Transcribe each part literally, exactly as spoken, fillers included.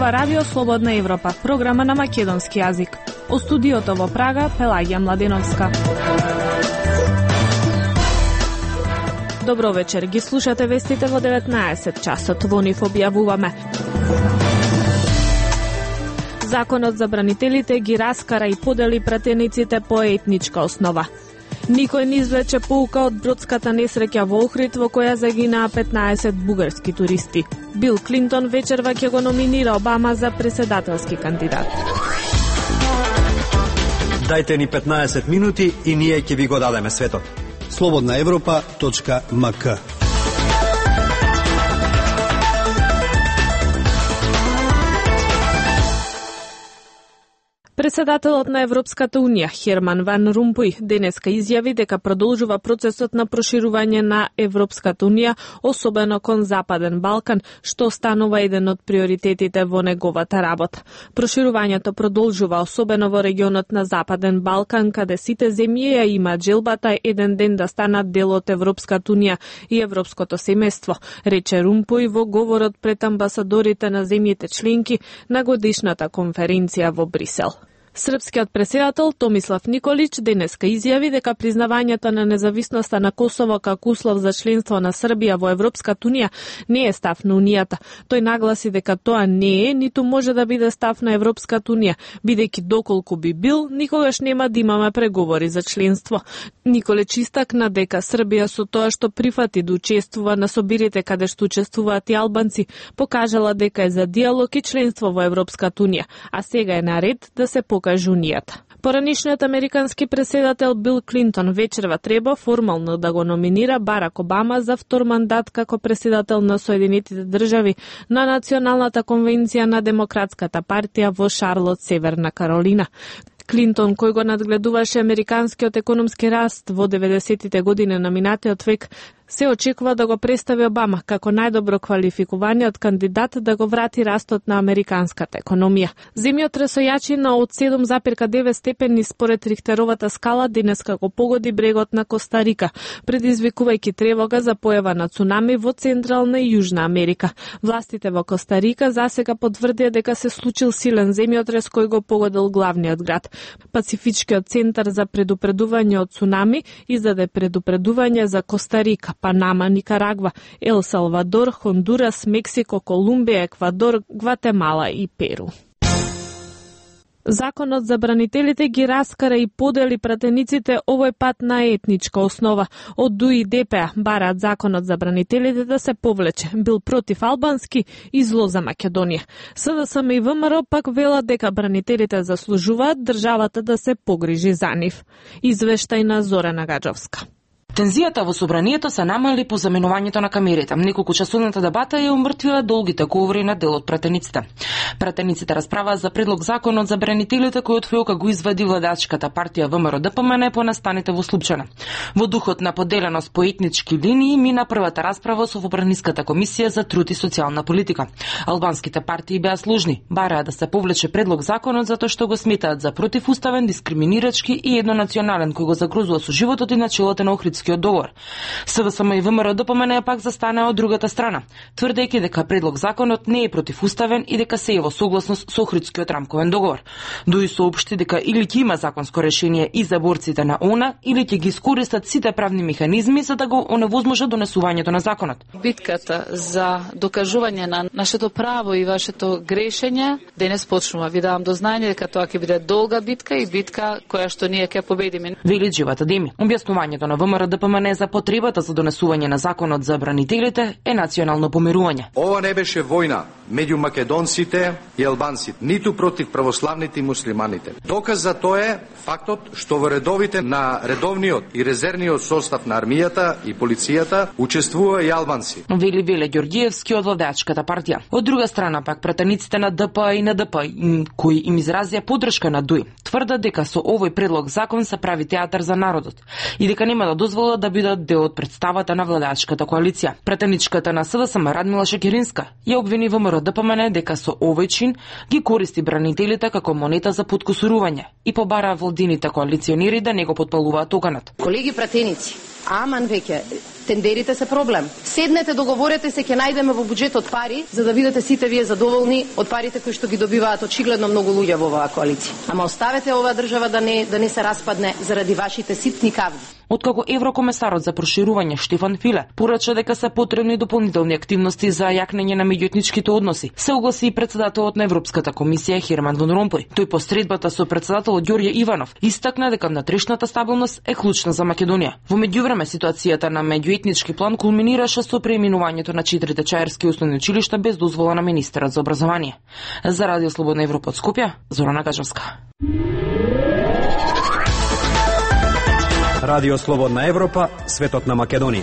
ова радио Слободна Европа, програма на македонски јазик. О студиото во Прага, Пелагија Младеновска. Добро вечер, ги слушате вестите во деветнаесет часот, во нив објавуваме. Законот за бранителите ги раскара и подели пратениците по етничка основа. Никој не извлече поука од бродската несреќа во Охрид во која загинаа петнаесет бугарски туристи. Бил Клинтон вечерва ќе го номинира Обама за преседателски кандидат. Дајте ни петнаесет минути и ние ќе ви го дадеме светот. слободна европа точка ем ка. Председателот на Европската Унија, Херман Ван Румпуј, денеска изјави дека продолжува процесот на проширување на Европската Унија, особено кон Западен Балкан, што станува еден од приоритетите во неговата работа. Проширувањето продолжува особено во регионот на Западен Балкан, каде сите земји ја имаат желбата еден ден да станат дел од Европската Унија и Европското семејство, рече Румпуј во говорот пред амбасадорите на земјите членки на годишната конференција во Брисел. Српскиот председател Томислав Николич денеска изјави дека признавањето на независноста на Косово како услов за членство на Србија во Европската Унија не е став на Унијата. Тој нагласи дека тоа не е, ниту може да биде став на Европската Унија, бидејќи доколку би бил, никогаш нема да имаме преговори за членство. Николич истакна дека Србија со тоа што прифати да учествува на собирите каде што учествуваат и албанци, покажала дека е за диалог и членство во Европската Унија, а сега е на ред да се покаже Унијата. Поранишниот американски председател Бил Клинтон вечерва треба формално да го номинира Барак Обама за втор мандат како председател на Соединетите држави на Националната конвенција на Демократската партија во Шарлот, Северна Каролина. Клинтон, кој го надгледуваше американскиот економски раст во деветдесетите години на минатиот век, се очекува да го представи Обама како најдобро квалификуваниот кандидат да го врати растот на американската економија. Земјотрес со јачина од седум запирка девет степени според Рихтеровата скала денеска го погоди брегот на Коста Рика, предизвикувајќи тревога за појава на цунами во Централна и Јужна Америка. Властите во Коста Рика засега потврдија дека се случил силен земјотрес кој го погодил главниот град. Пацифичкиот центар за предупредување од цунами издаде предупредување за Коста Рика, Панама, Никарагва, Ел Салвадор, Хондурас, Мексико, Колумбија, Еквадор, Гватемала и Перу. Законот за бранителите ги раскара и подели пратениците овој пат на етничка основа. Од ДУ и ДП бараат законот за бранителите да се повлече. Бил против албански и зло за Македонија. СДСМ и ВМРО пак велат дека бранителите заслужуваат државата да се погрижи за нив. Извештај на Зорана Гаджовска. Тензијата во собранието се намали по заменувањето на камерите. Неколку часовната дебата ја умртвила долгите говори на дел од пратениците. Пратениците расправаа за предлог законот за бранителите кој од фиока го извади владачката партија ВМРО Д П М Н по настаните во Слупчана. Во духот на поделеност по етнички линии мина првата расправа со Вобраниската комисија за труд и социјална политика. Албанските партии беа сложни, бараа да се повлече предлог законот затоа што го сметаат за противуставен, дискриминирачки и еднонационален кој го загрозува со животот и начелото на Охридскиот договор. СДСМ и ВМРО Д П М Н пак застанаа од другата страна, тврдејќи дека предлог законот не е противуставен и дека се е во согласност со Охридскиот рамковен договор. ДУИ соопшти дека или ќе има законско решение и за борците на О Н А, или ќе ги искористат сите правни механизми за да го оневозможат донесувањето на законот. Битката за докажување на нашето право и вашето грешење денес почнува. Ви давам до знаење дека тоа ќе биде долга битка и битка која што ние ќе победиме. Вели Џивата Деми. Објаснувањето на ВМРО Д П М Н за потребата за донесување на законот за бранителите е национално помирување. Ова не беше војна меѓу македонците и албанците, ниту против православните и муслиманите. Доказ за тоа е фактот што во редовите на редовниот и резервниот состав на армијата и полицијата учествува и албанци. Вели Веле Ѓорѓиевски од владачката партија. Од друга страна пак пратениците на Д П и на Д П кои им изразија поддршка на ДУИ тврдат дека со овој предлог закон се прави театар за народот и дека нема да дозволат да бидат дел од представата на владачката коалиција. Пратеничката на СДСМ Радмила Шекеринска ја обвини ВМРО Д П М Н дека со овој чин ги користи бранителите како монета за подкусурување и побара владините коалиционери да не го потпалуваат оганат. Колеги пратеници, аман веќе Тендерите се проблем. Седнете, договорете се, ќе најдеме во буџетот пари, за да видите сите вие задоволни од парите кои што ги добиваат очигледно многу луѓе во оваа коалиција. Ама оставете оваа држава да не да не се распадне заради вашите ситни кавги. Откако еврокомесарот за проширување Штефан Филе порача дека се потребни дополнителни активности за јакнење на меѓуетничките односи, се огласи и председателот на Европската комисија Херман ван Ромпој. Тој по средбата со председателот Ѓорѓе Иванов истакна дека внатрешната стабилност е клучна за Македонија. Во меѓувреме ситуацијата на меѓуетнички план кулминираше со преименувањето на четирите чаерски основни училишта без дозвола на министерот за образование. За Радио Слободна Европа од Скопје, Зорана Кажовска. Радио Слободна Европа, светот на Македонија.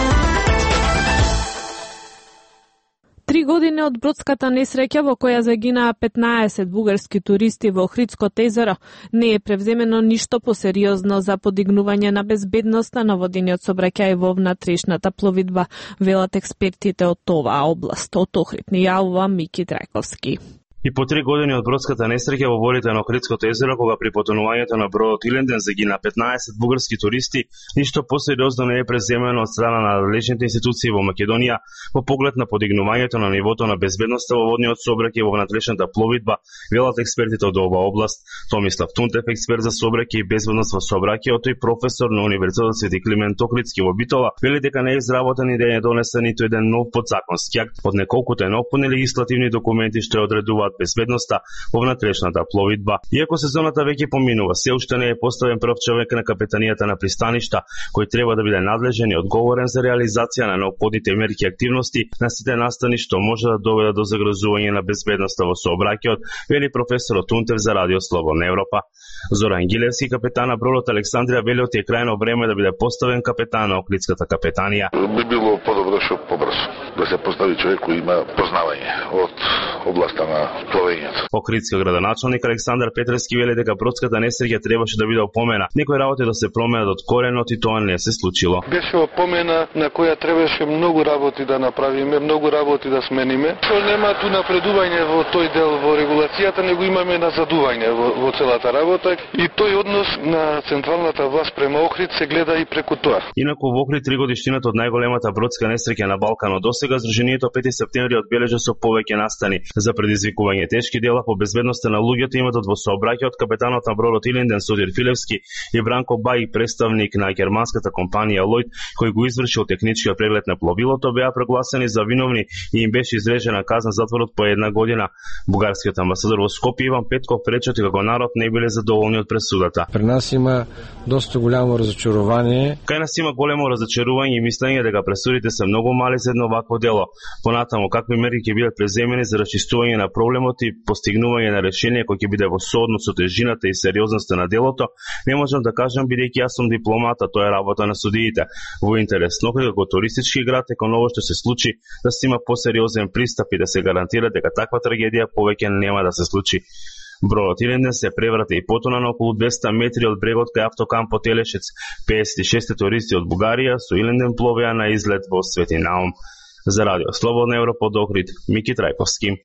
Три години од бродската несреќа во која загинаа петнаесет бугарски туристи во Охридското езеро, не е превземено ништо посериозно за подигнување на безбедноста на водениот сообраќај во внатрешната пловидба, велат експертите од оваа област. Од Охрид ни јавува Мики Трајковски. И по три години од бродската несреќа во водите на Охридското езеро, кога при потонувањето на бродот Иленден загина петнаесет бугарски туристи, ништо посериозно не е преземено од страна на надлежните институции во Македонија во поглед на подигнувањето на нивото на безбедноста во водниот сообраќај во внатрешната пловидба, велат експертите од оваа област. Томислав Тунтев, експерт за сообраќај и безбедност во сообраќајот и професор на Универзитетот Свети Климент Охридски во Битола, вели дека не е изработен и да не донесен ниту еден нов подзаконски акт од неколкуте неопходни легислативни документи што одредуваат безбедноста во внатрешната пловидба. Иако сезоната веќе поминува, се уште не е поставен прв човек на капетанијата на пристаништа, кој треба да биде надлежен и одговорен за реализација на неопходните мерки и активности на сите настани што може да доведат до загрозување на безбедноста во сообраќајот, вели професорот Тунтев за Радио Слободна Европа. Зоран Гилевски, капетан на бродот Александрија, вели од е крајно време да биде поставен капетан на Охридската капетанија. Би било подобро што побрзо да се постави човек кој има познавање од областа на пловењето. Охридски градоначалник Александар Петрески вели дека бродската несреќа требаше да биде опомена. Некои работи да се променат од коренот и тоа не се случило. Беше опомена на која требаше многу работи да направиме, многу работи да смениме. Што нема ту напредување во тој дел во регулацијата, него имаме назадување во, во целата работа и тој однос на централната власт према Охрид се гледа и преку тоа. Инаку во Охрид три годишнината од најголемата бродска несреќа на Балканот досега, Здруженијето пети септември одбележа со повеќе настани за предизвикување тешки дела по безбедноста на луѓето иматот во сообраќајот. Капетанот на бродот Иленден Судир Филевски и Бранко Бај, представник на германската компанија Лойд, кој го извршил техничкиот преглед на пловилото, беа прогласени за виновни и им беше изречена казна затворот по една година. Бугарскиот амбасадор во Скопје Иван Петков рече дека народ не биле задоволни од пресудата. При нас има доста голямо разочарување. Кај нас има големо разочарување и мислење дека пресудите се многу мали за едно вакво дело. Понатаму какви мерки ќе бидат преземени за расчистување на проблемот и постигнување на решение кој ќе биде во сооднос со тежината и сериозноста на делото, не можам да кажам бидејќи јас сум дипломата, тоа е работа на судиите. Во интерес на Охрид како туристички град е кон ово што се случи да се има посериозен пристап и да се гарантира дека таква трагедија повеќе нема да се случи. Бродот Иленден се преврати и потона на околу двесте метри од брегот кај автокампот Телешец. пеесет и шест туристи од Бугарија со Иленден пловеа на излет во Свети Наум. За Радио Слободна Европа од Охрид, Мики Трајковски.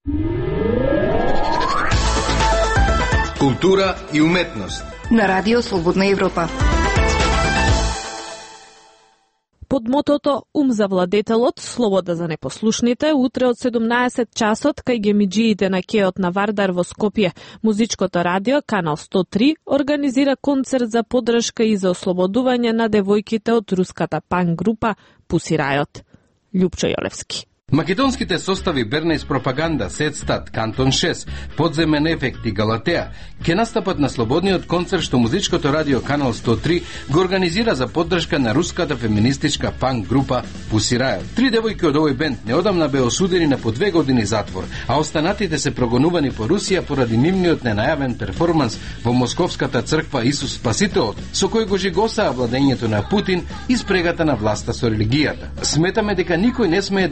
Култура и уметност на Радио Слободна Европа. Под мотото Ум за владетелот, слобода за непослушните, утре од седумнаесет часот кај гемиџиите на кеот на Вардар во Скопје, музичкото радио Канал сто три организира концерт за поддршка и за ослободување на девојките од руската панк група Pussy Riot. Љупчо Јолевски. Македонските состави Бернес Пропаганда, Сетстат, Кантон шест, Подземен ефект и Галатеа ќе настапат на слободниот концерт што музичкото радио Канал сто три го организира за поддршка на руската феминистичка панк група Pussy Riot. Три девојки од овој бенд неодамна беа осудени на по две години затвор, а останатите се прогонувани по Русија поради нивниот ненајавен перформанс во Московската црква Исус Спасителот, со кој го жигосаа владењето на Путин и спрегата на власта со религијата. Сметаме дека никој не смее да биде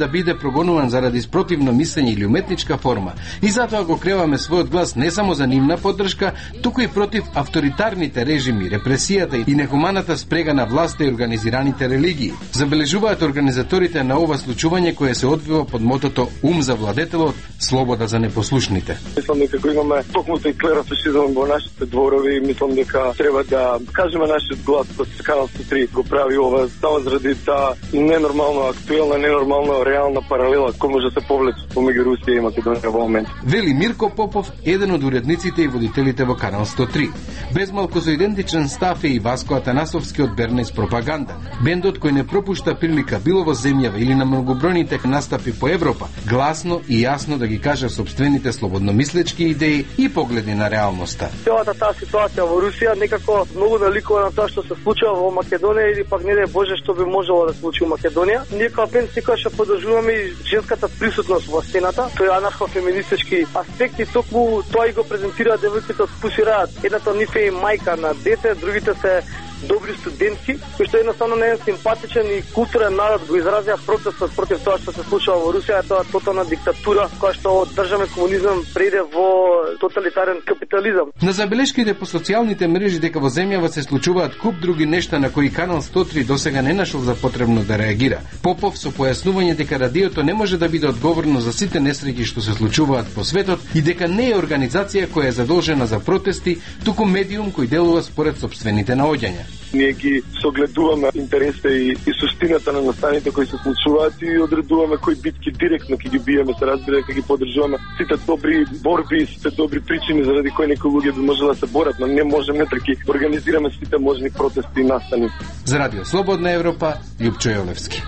прогонуван заради спротивно мислење или уметничка форма, и затоа го креваме својот глас не само за нивна поддршка, туку и против авторитарните режими, репресијата и нехуманата спрега на власта и организираните религии. Забележуваат организаторите на ова случување кое се одвива под мотото Ум за владетелот, слобода за непослушните. Мислам дека го имаме токмуто и клерофашизам во нашите дворови, мислам дека треба да кажеме нашиот глас, кој Канал сто три го прави ова само заради таа ненормално актуелна, ненормално реална паралела која може да се повлече помеѓу Русија и Македонија во момент. Вели Мирко Попов, еден од уредниците и водителите во Канал сто три. Без малку со идентичен став е и Васко Атанасовски од Бернес Пропаганда. Бендот кој не пропушта прилика било во земјава или на многобројните настапи по Европа, гласно и јасно да ги каже собствените слободномислечки идеи и погледи на реалноста. Целата таа ситуација во Русија некако многу наликува на тоа што се случува во Македонија или пак не дај Боже што би можело да се случи во Македонија. Ние како бенд секогаш ќе поддржуваме и женската присутност во сцената. Тој анархо-феминистички аспект и токму тоа и го презентираат девојките од Pussy Riot. Едната од нив е мајка на дете, другите се добри студентки, кои што едноставно не е симпатичен и културен народ го изразија протестот против тоа што се случува во Русија, тоа е тотална диктатура која што државен комунизам преде во тоталитарен капитализам. На забелешките по социјалните мрежи дека во земјава се случуваат куп други нешта на кои Канал сто три досега не нашол за потребно да реагира. Попов со појаснување дека радиото не може да биде одговорно за сите несреќи што се случуваат по светот и дека не е организација која е задолжена за протести, туку медиум кој делува според собствените наоѓања. Ние ги согледуваме интересите и, и суштината на настаните кои се случуваат и одредуваме кои битки директно ќе ги биеме, се разбира дека ги поддржуваме сите добри борби, сите добри причини заради кои некои луѓе би можело да се борат, но не можеме да ги организираме сите можни протести и настани. За Радио Слободна Европа, Љупчо Јолевски.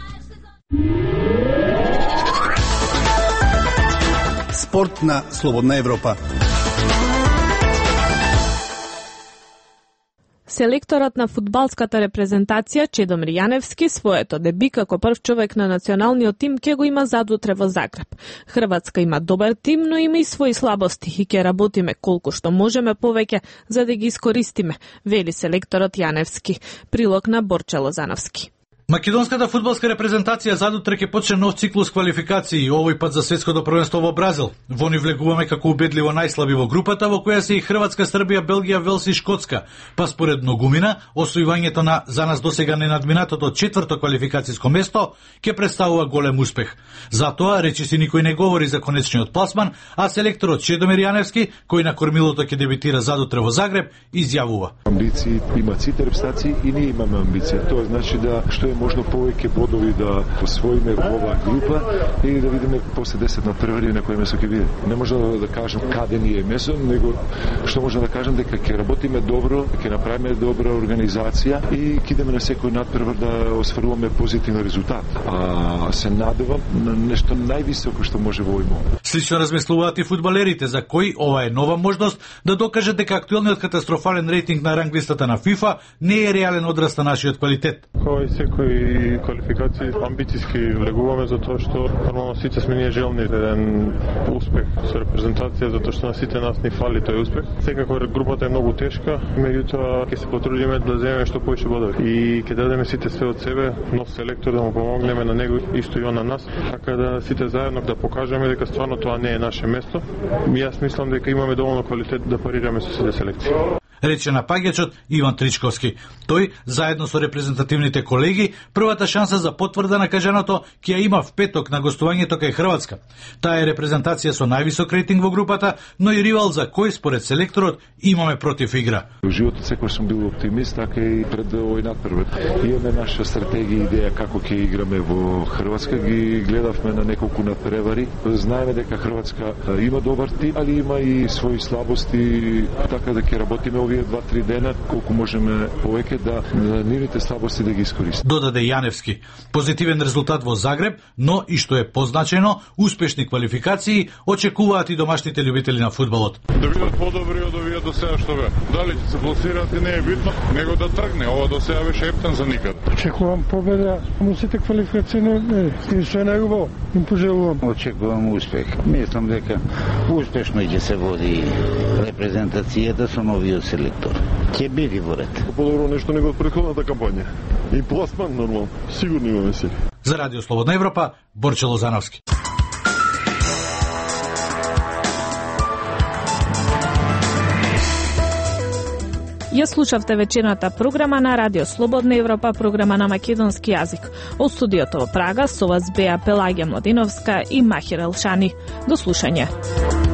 Спорт на Слободна Европа. Селекторот на фудбалската репрезентација Чедомир Јаневски своето деби како прв човек на националниот тим ќе го има задутре во Загреб. Хрватска има добар тим, но има и своји слабости и ќе работиме колку што можеме повеќе за да ги искористиме, вели селекторот Јаневски. Прилог на Борче Лозановски. Македонската фудбалска репрезентација задутре ќе почне нов циклус квалификации, овој пат за светското првенство во Бразил. Во ни влегуваме како убедливо најслаби во групата, во која се и Хрватска, Србија, Белгија, Велс и Шкотска. Па според многумина, освојувањето на за нас досега ненадминатото четврто квалификацијско место ќе представува голем успех. Затоа речиси никој не говори за конечниот пласман, а селекторот Чедомир Јаневски, кој на кормилото ќе дебитира задутре во Загреб, изјавува: Амбиции имаат сите репрезентации и ние имаме амбиција. Тоа значи да што е можно повеќе бодови да освоиме во оваа група и да видиме после десет на првари на кој место ќе биде. Не може да, да кажем каде ни е место, него што може да кажем дека ќе работиме добро, ќе направиме добра организација и ќе идеме на секој надпревар да осваруваме позитивен резултат. А се надевам на нешто највисоко што може во овој момент. Слично размислуваат и фудбалерите за кои ова е нова можност да докажат дека актуелниот катастрофален рейтинг на ранглистата на FIFA не е реален одраз на нашиот квалитет. Кој секој квалификации амбициски влегуваме за тоа што нормално сите сме ние желни еден успех со репрезентација, затоа што на сите нас ни фали тој успех. Секако групата е многу тешка, меѓутоа ќе се потрудиме да земеме што повеќе бодови и ќе дадеме сите све од себе, нов селектор да му помогнеме на него исто и он на нас, така да сите заедно да покажеме дека стварно тоа не е наше место. Јас мислам дека имаме доволно квалитет да парираме со сите селекции. Рече напаѓачот Иван Тричковски. Тој, заедно со репрезентативните колеги, првата шанса за потврда на кажаното ќе ја има в петок на гостувањето кај Хрватска. Таа е репрезентација со највисок рейтинг во групата, но и ривал за кој според селекторот имаме против игра. Во животот секој сум бил оптимист, така и пред овој надпревар. Имаме наша стратегија и идеја како ќе играме во Хрватска, ги гледавме на неколку надпревари. Знаеме дека Хрватска има добар тим, али има и своји слабости, така да ќе работиме овие два-три дена колку можеме повеќе да нивните слабости да ги искористиме. Додаде Јаневски. Позитивен резултат во Загреб, но и што е позначено, успешни квалификации очекуваат и домашните љубители на фудбалот. Да бидат подобри од овие до сега што бе. Дали ќе се пласираат и не е битно, него да тргне. Ова до сега беше ептен за никад. Очекувам победа во сите квалификацијни и што е најубаво. Им пожелувам. Очекувам успех. Мислам дека успешно ќе се води репрезентацијата со новиот селектор. Ќе биде во ред. Подобро нешто него од претходната кампања. И пласман нормално. Сигурно имаме си. За Радио Слободна Европа, Борче Лозановски. Ја слушавте вечерната програма на Радио Слободна Европа, програма на македонски јазик. Од студиото во Прага со вас беа Пелагија Младиновска и Махир Елшани. До слушање.